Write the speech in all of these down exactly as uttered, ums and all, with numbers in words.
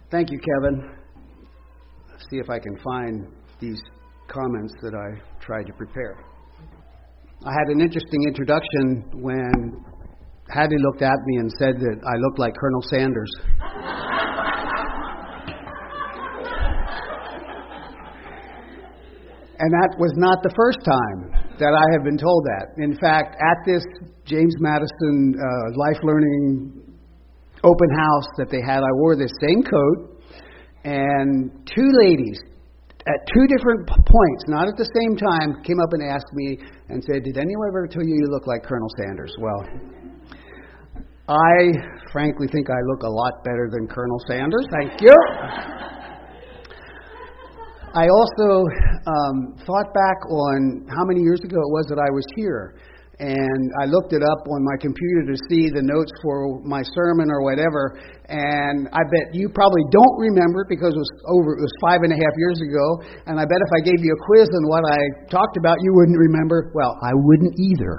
Thank you, Kevin. Let's see if I can find these comments that I tried to prepare. I had an interesting introduction when Hattie looked at me and said that I looked like Colonel Sanders. And that was not the first time that I have been told that. In fact, at this James Madison uh, Life Learning open house that they had, I wore this same coat, and two ladies at two different points, not at the same time, came up and asked me and said, "Did anyone ever tell you you look like Colonel Sanders?" Well, I frankly think I look a lot better than Colonel Sanders. Thank you. I also um, thought back on how many years ago it was that I was here, and I looked it up on my computer to see the notes for my sermon or whatever, and I bet you probably don't remember it because it was over, it was five and a half years ago, and I bet if I gave you a quiz on what I talked about, you wouldn't remember. Well, I wouldn't either.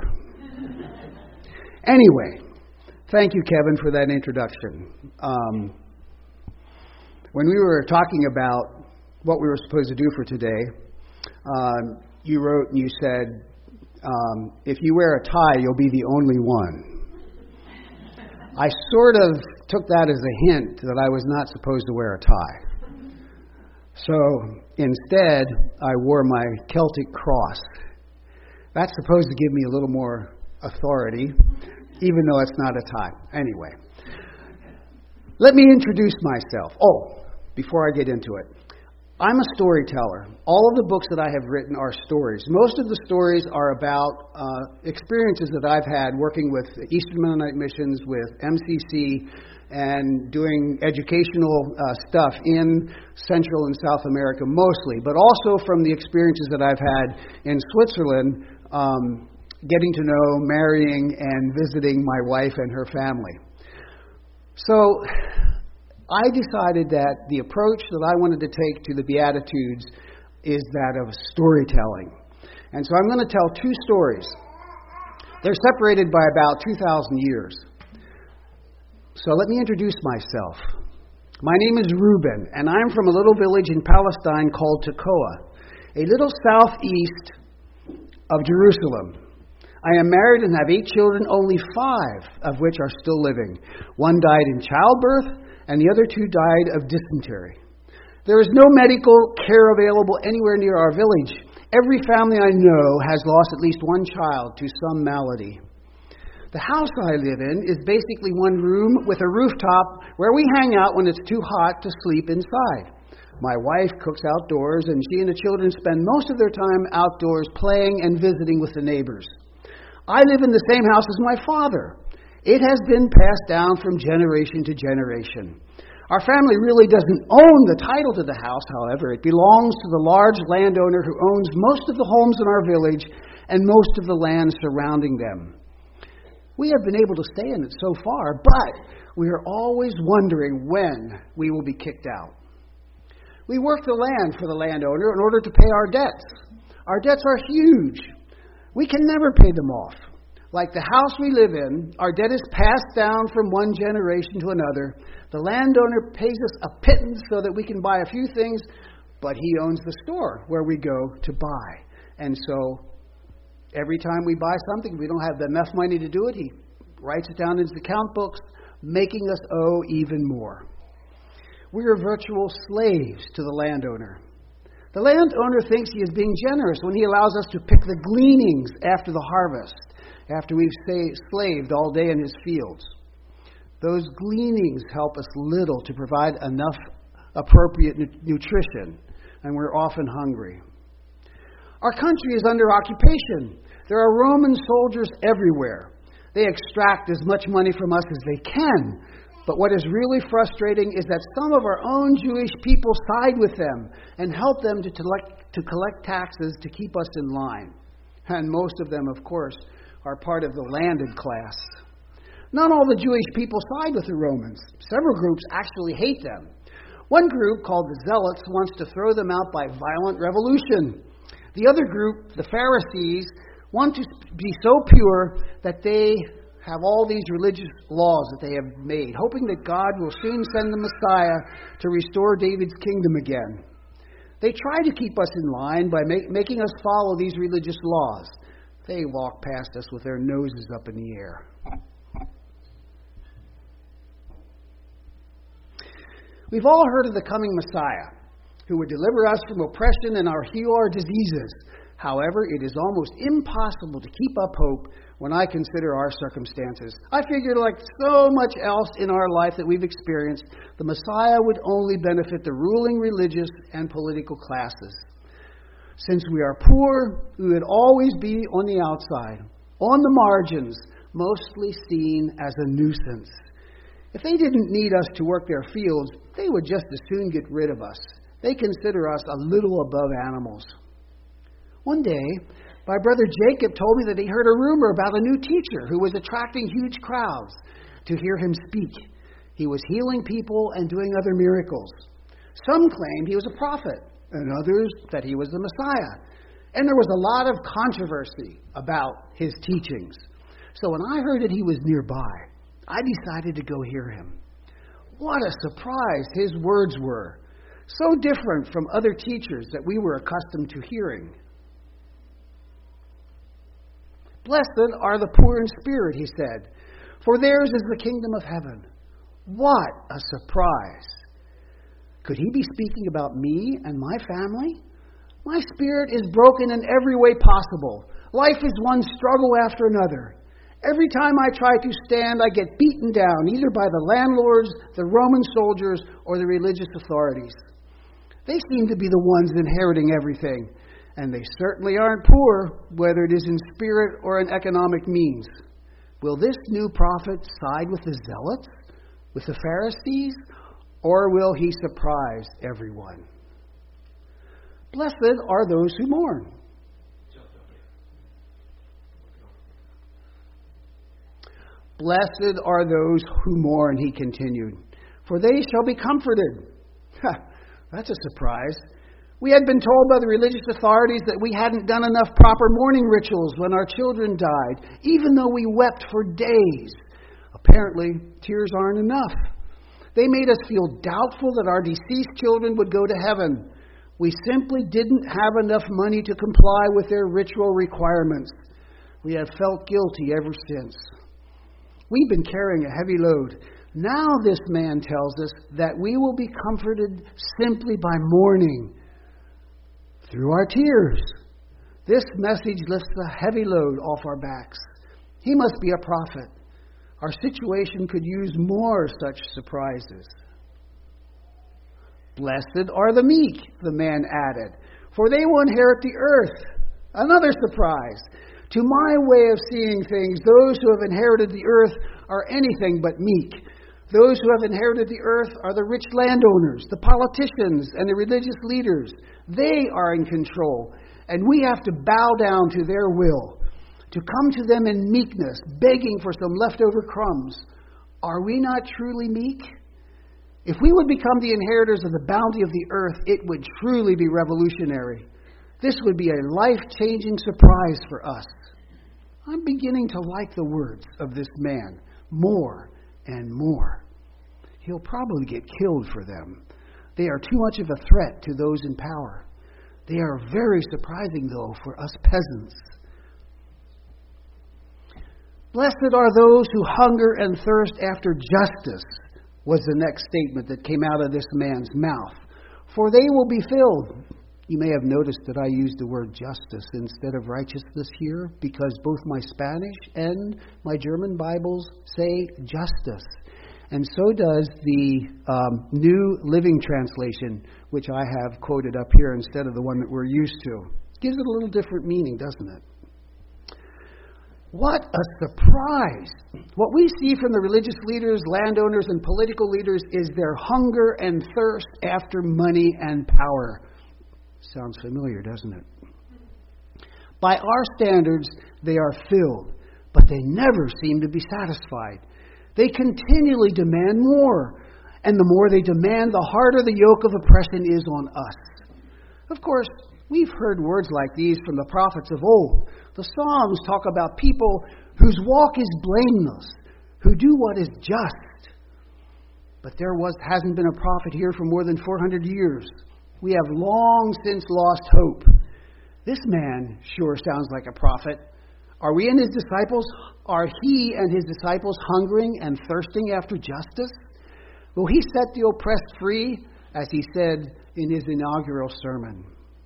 Anyway, thank you, Kevin, for that introduction. Um, when we were talking about what we were supposed to do for today, um, you wrote and you said, um, if you wear a tie, you'll be the only one. I sort of took that as a hint that I was not supposed to wear a tie. So instead, I wore my Celtic cross. That's supposed to give me a little more authority, even though it's not a tie. Anyway, let me introduce myself. Oh, before I get into it. I'm a storyteller. All of the books that I have written are stories. Most of the stories are about uh, experiences that I've had working with Eastern Mennonite Missions, with M C C, and doing educational uh, stuff in Central and South America mostly, but also from the experiences that I've had in Switzerland, um, getting to know, marrying, and visiting my wife and her family. So I decided that the approach that I wanted to take to the Beatitudes is that of storytelling. And so I'm going to tell two stories. They're separated by about two thousand years. So let me introduce myself. My name is Reuben, and I'm from a little village in Palestine called Tekoa, a little southeast of Jerusalem. I am married and have eight children, only five of which are still living. One died in childbirth, and the other two died of dysentery. There is no medical care available anywhere near our village. Every family I know has lost at least one child to some malady. The house I live in is basically one room with a rooftop where we hang out when it's too hot to sleep inside. My wife cooks outdoors, and she and the children spend most of their time outdoors playing and visiting with the neighbors. I live in the same house as my father. It has been passed down from generation to generation. Our family really doesn't own the title to the house, however. It belongs to the large landowner who owns most of the homes in our village and most of the land surrounding them. We have been able to stay in it so far, but we are always wondering when we will be kicked out. We work the land for the landowner in order to pay our debts. Our debts are huge. We can never pay them off. Like the house we live in, our debt is passed down from one generation to another. The landowner pays us a pittance so that we can buy a few things, but he owns the store where we go to buy. And so every time we buy something, we don't have enough money to do it. He writes it down in his account books, making us owe even more. We are virtual slaves to the landowner. The landowner thinks he is being generous when he allows us to pick the gleanings after the harvest, after we've stayed slaved all day in his fields. Those gleanings help us little to provide enough appropriate nu- nutrition, and we're often hungry. Our country is under occupation. There are Roman soldiers everywhere. They extract as much money from us as they can. But what is really frustrating is that some of our own Jewish people side with them and help them to collect, to collect taxes to keep us in line. And most of them, of course, are part of the landed class. Not all the Jewish people side with the Romans. Several groups actually hate them. One group, called the Zealots, wants to throw them out by violent revolution. The other group, the Pharisees, want to be so pure that they have all these religious laws that they have made, hoping that God will soon send the Messiah to restore David's kingdom again. They try to keep us in line by make, making us follow these religious laws. They walk past us with their noses up in the air. We've all heard of the coming Messiah, who would deliver us from oppression and our heal our diseases. However, it is almost impossible to keep up hope when I consider our circumstances. I figured, like so much else in our life that we've experienced, the Messiah would only benefit the ruling religious and political classes. Since we are poor, we would always be on the outside, on the margins, mostly seen as a nuisance. If they didn't need us to work their fields, they would just as soon get rid of us. They consider us a little above animals. One day, my brother Jacob told me that he heard a rumor about a new teacher who was attracting huge crowds to hear him speak. He was healing people and doing other miracles. Some claimed he was a prophet, and others that he was the Messiah. And there was a lot of controversy about his teachings. So when I heard that he was nearby, I decided to go hear him. What a surprise his words were. So different from other teachers that we were accustomed to hearing. Blessed are the poor in spirit, he said, for theirs is the kingdom of heaven. What a surprise. Could he be speaking about me and my family? My spirit is broken in every way possible. Life is one struggle after another. Every time I try to stand, I get beaten down, either by the landlords, the Roman soldiers, or the religious authorities. They seem to be the ones inheriting everything. And they certainly aren't poor, whether it is in spirit or in economic means. Will this new prophet side with the zealots, with the Pharisees, or will he surprise everyone? Blessed are those who mourn. Blessed are those who mourn, he continued, for they shall be comforted. That's a surprise. We had been told by the religious authorities that we hadn't done enough proper mourning rituals when our children died, even though we wept for days. Apparently, tears aren't enough. They made us feel doubtful that our deceased children would go to heaven. We simply didn't have enough money to comply with their ritual requirements. We have felt guilty ever since. We've been carrying a heavy load. Now this man tells us that we will be comforted simply by mourning through our tears. This message lifts a heavy load off our backs. He must be a prophet. Our situation could use more such surprises. Blessed are the meek, the man added, for they will inherit the earth. Another surprise. To my way of seeing things, those who have inherited the earth are anything but meek. Those who have inherited the earth are the rich landowners, the politicians, and the religious leaders. They are in control, and we have to bow down to their will, to come to them in meekness, begging for some leftover crumbs. Are we not truly meek? If we would become the inheritors of the bounty of the earth, it would truly be revolutionary. This would be a life-changing surprise for us. I'm beginning to like the words of this man more and more. He'll probably get killed for them. They are too much of a threat to those in power. They are very surprising, though, for us peasants. Blessed are those who hunger and thirst after justice, was the next statement that came out of this man's mouth. For they will be filled. You may have noticed that I used the word justice instead of righteousness here, because both my Spanish and my German Bibles say justice. And so does the um, New Living Translation, which I have quoted up here instead of the one that we're used to. It gives it a little different meaning, doesn't it? What a surprise! What we see from the religious leaders, landowners, and political leaders is their hunger and thirst after money and power. Sounds familiar, doesn't it? By our standards, they are filled, but they never seem to be satisfied. They continually demand more, and the more they demand, the harder the yoke of oppression is on us. Of course, we've heard words like these from the prophets of old. The Psalms talk about people whose walk is blameless, who do what is just. But there was hasn't been a prophet here for more than four hundred years. We have long since lost hope. This man sure sounds like a prophet. Are we and his disciples, are he and his disciples hungering and thirsting after justice? Will he set the oppressed free, as he said in his inaugural sermon?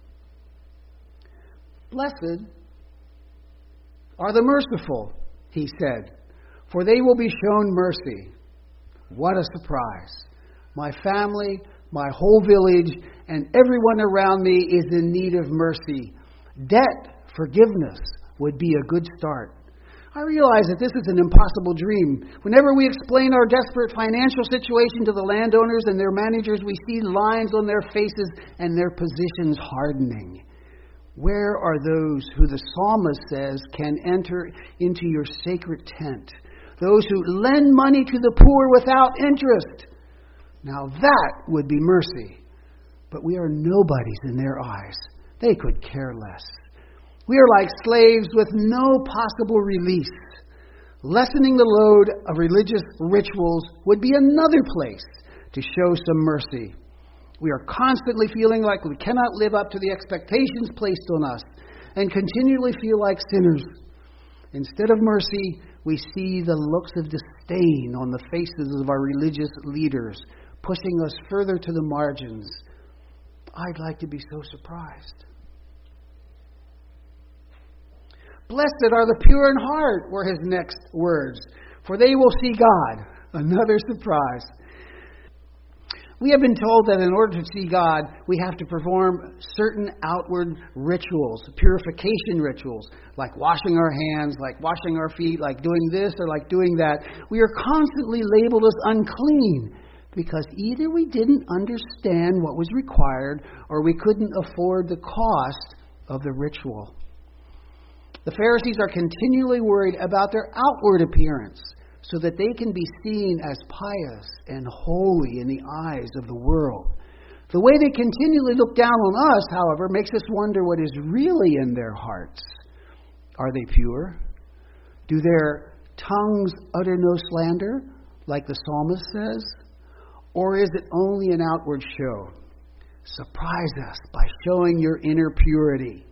Blessed are the merciful, he said, for they will be shown mercy. What a surprise. My family, my whole village, and everyone around me is in need of mercy. Debt forgiveness would be a good start. I realize that this is an impossible dream. Whenever we explain our desperate financial situation to the landowners and their managers, we see lines on their faces and their positions hardening. Where are those who the psalmist says can enter into your sacred tent? Those who lend money to the poor without interest. Now that would be mercy. But we are nobodies in their eyes. They could care less. We are like slaves with no possible release. Lessening the load of religious rituals would be another place to show some mercy. We are constantly feeling like we cannot live up to the expectations placed on us and continually feel like sinners. Instead of mercy, we see the looks of disdain on the faces of our religious leaders, pushing us further to the margins. I'd like to be so surprised. Blessed are the pure in heart, were his next words, for they will see God. Another surprise. We have been told that in order to see God, we have to perform certain outward rituals, purification rituals, like washing our hands, like washing our feet, like doing this or like doing that. We are constantly labeled as unclean because either we didn't understand what was required or we couldn't afford the cost of the ritual. The Pharisees are continually worried about their outward appearance so that they can be seen as pious and holy in the eyes of the world. The way they continually look down on us, however, makes us wonder what is really in their hearts. Are they pure? Do their tongues utter no slander, like the psalmist says? Or is it only an outward show? Surprise us by showing your inner purity.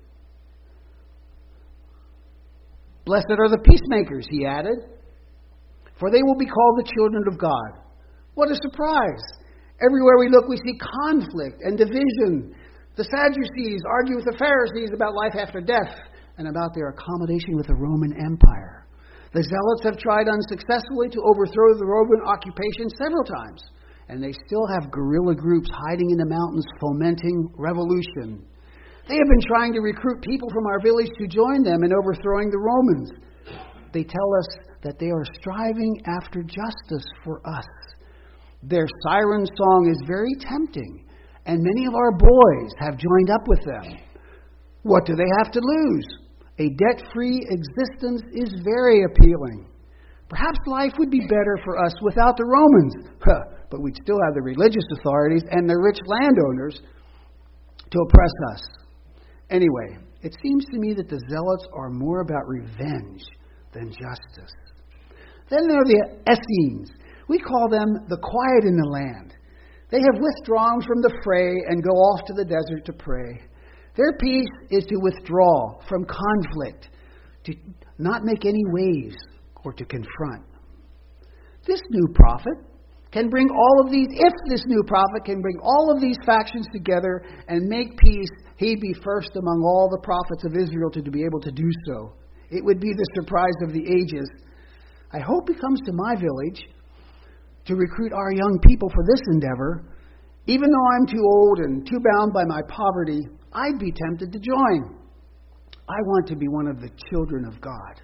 Blessed are the peacemakers, he added, for they will be called the children of God. What a surprise! Everywhere we look, we see conflict and division. The Sadducees argue with the Pharisees about life after death and about their accommodation with the Roman Empire. The Zealots have tried unsuccessfully to overthrow the Roman occupation several times, and they still have guerrilla groups hiding in the mountains fomenting revolution. They have been trying to recruit people from our village to join them in overthrowing the Romans. They tell us that they are striving after justice for us. Their siren song is very tempting, and many of our boys have joined up with them. What do they have to lose? A debt-free existence is very appealing. Perhaps life would be better for us without the Romans, but we'd still have the religious authorities and the rich landowners to oppress us. Anyway, it seems to me that the Zealots are more about revenge than justice. Then there are the Essenes. We call them the quiet in the land. They have withdrawn from the fray and go off to the desert to pray. Their peace is to withdraw from conflict, to not make any waves, or to confront. This new prophet can bring all of these, if this new prophet can bring all of these factions together and make peace, he'd be first among all the prophets of Israel to be able to do so. It would be the surprise of the ages. I hope he comes to my village to recruit our young people for this endeavor. Even though I'm too old and too bound by my poverty, I'd be tempted to join. I want to be one of the children of God.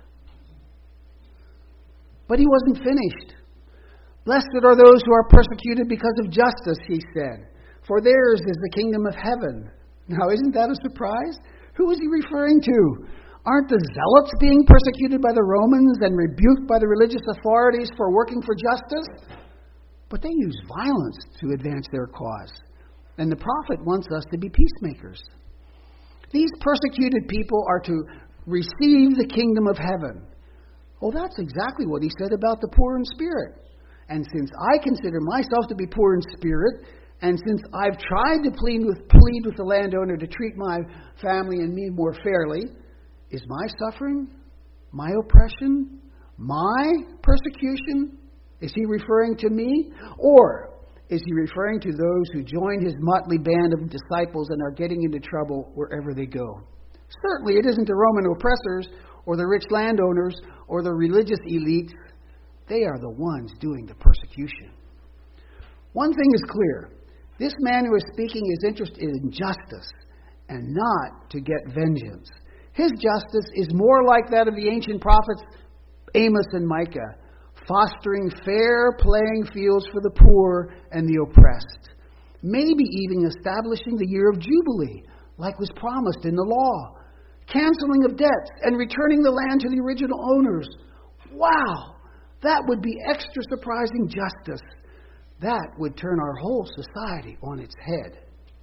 But he wasn't finished. Blessed are those who are persecuted because of justice, he said, for theirs is the kingdom of heaven. Now, isn't that a surprise? Who is he referring to? Aren't the Zealots being persecuted by the Romans and rebuked by the religious authorities for working for justice? But they use violence to advance their cause. And the prophet wants us to be peacemakers. These persecuted people are to receive the kingdom of heaven. Oh, that's exactly what he said about the poor in spirit. And since I consider myself to be poor in spirit, and since I've tried to plead with, plead with the landowner to treat my family and me more fairly, is my suffering, my oppression, my persecution, is he referring to me? Or is he referring to those who joined his motley band of disciples and are getting into trouble wherever they go? Certainly it isn't the Roman oppressors or the rich landowners or the religious elites. They are the ones doing the persecution. One thing is clear. This man who is speaking is interested in justice and not to get vengeance. His justice is more like that of the ancient prophets Amos and Micah, fostering fair playing fields for the poor and the oppressed. Maybe even establishing the year of Jubilee, like was promised in the law. Canceling of debts and returning the land to the original owners. Wow! That would be extra surprising justice. That would turn our whole society on its head.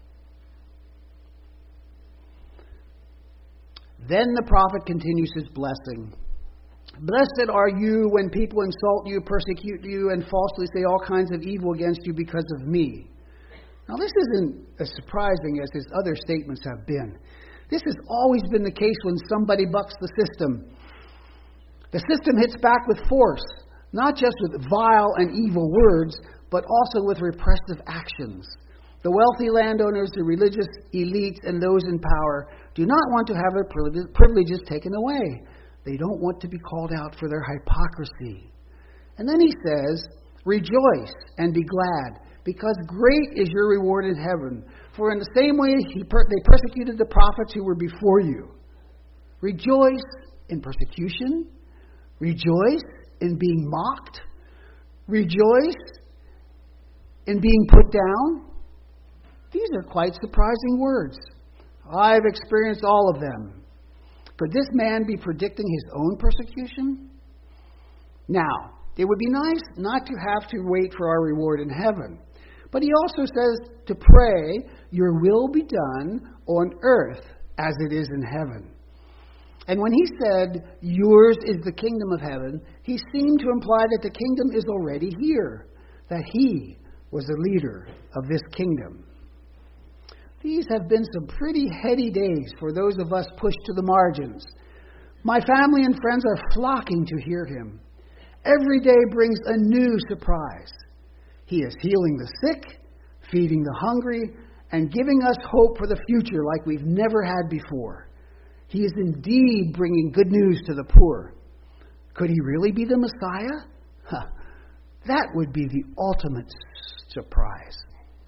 Then the prophet continues his blessing. Blessed are you when people insult you, persecute you, and falsely say all kinds of evil against you because of me. Now, this isn't as surprising as his other statements have been. This has always been the case when somebody bucks the system. The system hits back with force, not just with vile and evil words, but also with repressive actions. The wealthy landowners, the religious elites, and those in power do not want to have their privileges taken away. They don't want to be called out for their hypocrisy. And then he says, rejoice and be glad, because great is your reward in heaven. For in the same way he per- they persecuted the prophets who were before you. Rejoice in persecution. Rejoice in being mocked. Rejoice in being put down. These are quite surprising words. I've experienced all of them. Could this man be predicting his own persecution? Now, it would be nice not to have to wait for our reward in heaven. But he also says to pray, your will be done on earth as it is in heaven. And when he said, yours is the kingdom of heaven, he seemed to imply that the kingdom is already here, that he was the leader of this kingdom. These have been some pretty heady days for those of us pushed to the margins. My family and friends are flocking to hear him. Every day brings a new surprise. He is healing the sick, feeding the hungry, and giving us hope for the future like we've never had before. He is indeed bringing good news to the poor. Could he really be the Messiah? Huh. That would be the ultimate surprise.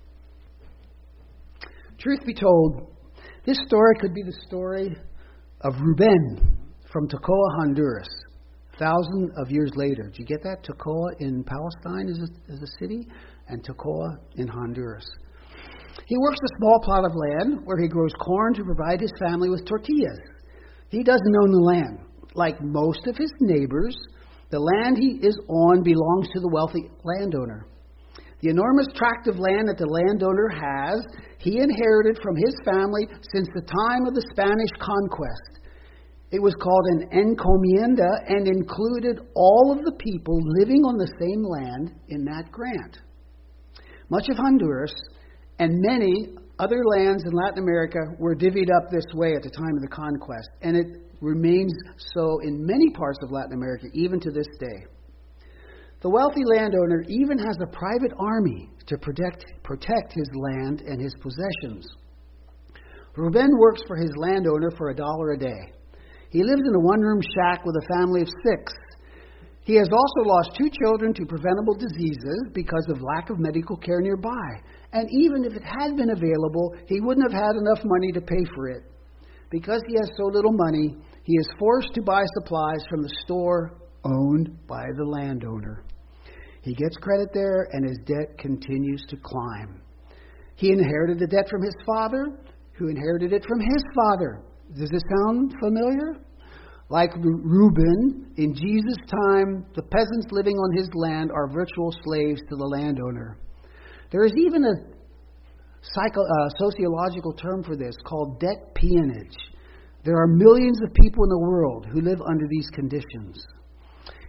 Truth be told, this story could be the story of Ruben from Toccoa, Honduras, thousands of years later. Did you get that? Toccoa in Palestine is a, is a city, and Toccoa in Honduras. He works a small plot of land where he grows corn to provide his family with tortillas. He doesn't own the land. Like most of his neighbors, the land he is on belongs to the wealthy landowner. The enormous tract of land that the landowner has, he inherited from his family since the time of the Spanish conquest. It was called an encomienda and included all of the people living on the same land in that grant. Much of Honduras and many other lands in Latin America were divvied up this way at the time of the conquest, and it remains so in many parts of Latin America, even to this day. The wealthy landowner even has a private army to protect, protect his land and his possessions. Ruben works for his landowner for a dollar a day. He lives in a one-room shack with a family of six. He has also lost two children to preventable diseases because of lack of medical care nearby. And even if it had been available, he wouldn't have had enough money to pay for it. Because he has so little money, he is forced to buy supplies from the store owned by the landowner. He gets credit there, and his debt continues to climb. He inherited the debt from his father, who inherited it from his father. Does this sound familiar? Like Reuben, in Jesus' time, the peasants living on his land are virtual slaves to the landowner. There is even a psycho, uh, sociological term for this called debt peonage. There are millions of people in the world who live under these conditions.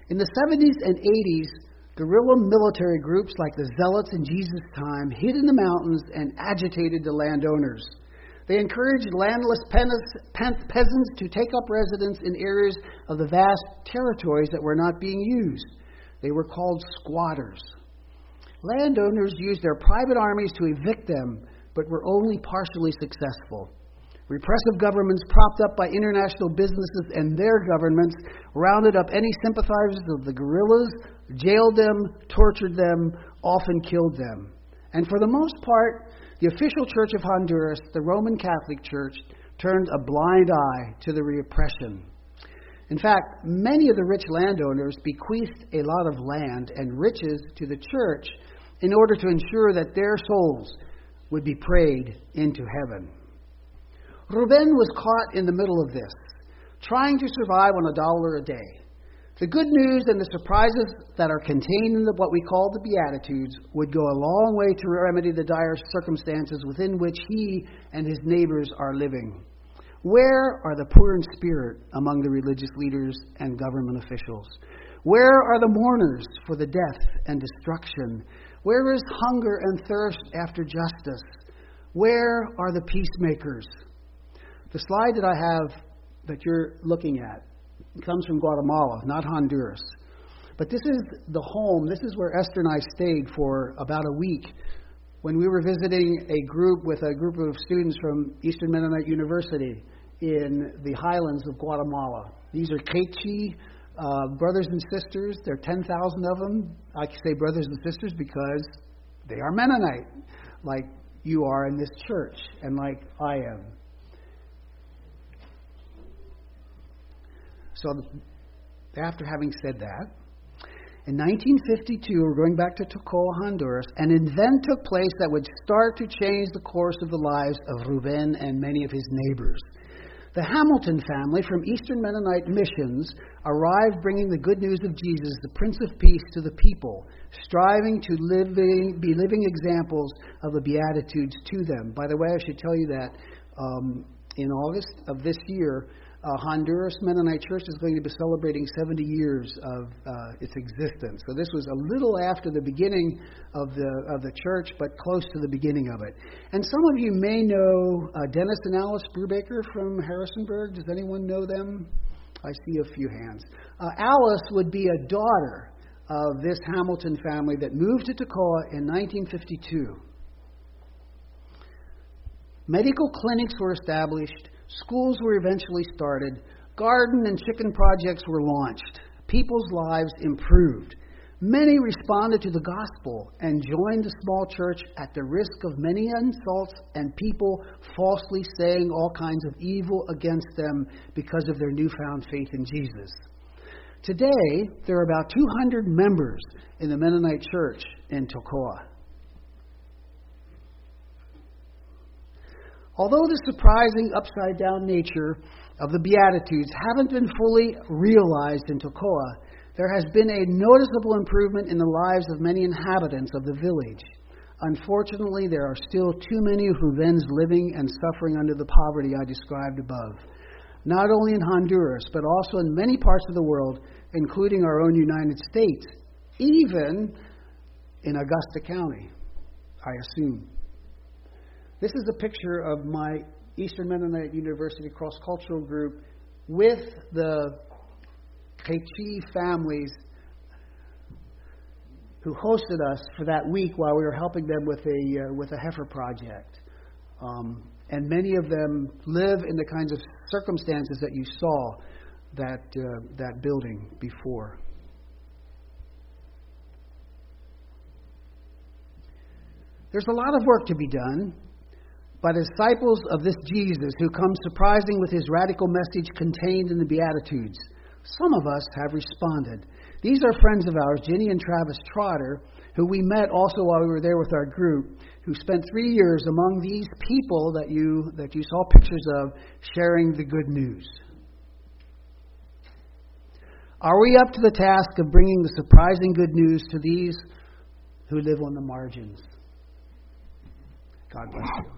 In the seventies and eighties, guerrilla military groups like the Zealots in Jesus' time hid in the mountains and agitated the landowners. They encouraged landless peasants to take up residence in areas of the vast territories that were not being used. They were called squatters. Landowners used their private armies to evict them, but were only partially successful. Repressive governments propped up by international businesses and their governments rounded up any sympathizers of the guerrillas, jailed them, tortured them, often killed them. And for the most part, the official Church of Honduras, the Roman Catholic Church, turned a blind eye to the repression. In fact, many of the rich landowners bequeathed a lot of land and riches to the church in order to ensure that their souls would be prayed into heaven. Ruben was caught in the middle of this, trying to survive on a dollar a day. The good news and the surprises that are contained in the, what we call the Beatitudes would go a long way to remedy the dire circumstances within which he and his neighbors are living. Where are the poor in spirit among the religious leaders and government officials? Where are the mourners for the death and destruction? Where is hunger and thirst after justice? Where are the peacemakers? The slide that I have that you're looking at comes from Guatemala, not Honduras. But this is the home, this is where Esther and I stayed for about a week when we were visiting a group with a group of students from Eastern Mennonite University in the highlands of Guatemala. These are Quechua uh, brothers and sisters. There are ten thousand of them. I can say brothers and sisters because they are Mennonite, like you are in this church and like I am. So after having said that, in nineteen fifty-two, we're going back to Toccoa, Honduras, an event took place that would start to change the course of the lives of Ruben and many of his neighbors. The Hamilton family from Eastern Mennonite missions arrived bringing the good news of Jesus, the Prince of Peace, to the people, striving to living, be living examples of the Beatitudes to them. By the way, I should tell you that um, in August of this year, Uh, Honduras Mennonite Church is going to be celebrating seventy years of uh, its existence. So this was a little after the beginning of the of the church, but close to the beginning of it. And some of you may know uh, Dennis and Alice Brubaker from Harrisonburg. Does anyone know them? I see a few hands. Uh, Alice would be a daughter of this Hamilton family that moved to Toccoa in nineteen fifty-two. Medical clinics were established. Schools were eventually started. Garden and chicken projects were launched. People's lives improved. Many responded to the gospel and joined the small church at the risk of many insults and people falsely saying all kinds of evil against them because of their newfound faith in Jesus. Today, there are about two hundred members in the Mennonite Church in Toccoa. Although the surprising upside-down nature of the Beatitudes haven't been fully realized in Toccoa, there has been a noticeable improvement in the lives of many inhabitants of the village. Unfortunately, there are still too many Rubens living and suffering under the poverty I described above, not only in Honduras, but also in many parts of the world, including our own United States, even in Augusta County, I assume. This is a picture of my Eastern Mennonite University cross-cultural group with the Quechua families who hosted us for that week while we were helping them with a uh, with a heifer project. Um, and many of them live in the kinds of circumstances that you saw that uh, that building before. There's a lot of work to be done. By the disciples of this Jesus who comes surprising with his radical message contained in the Beatitudes. Some of us have responded. These are friends of ours, Ginny and Travis Trotter, who we met also while we were there with our group, who spent three years among these people that you that you saw pictures of, sharing the good news. Are we up to the task of bringing the surprising good news to these who live on the margins? God bless you.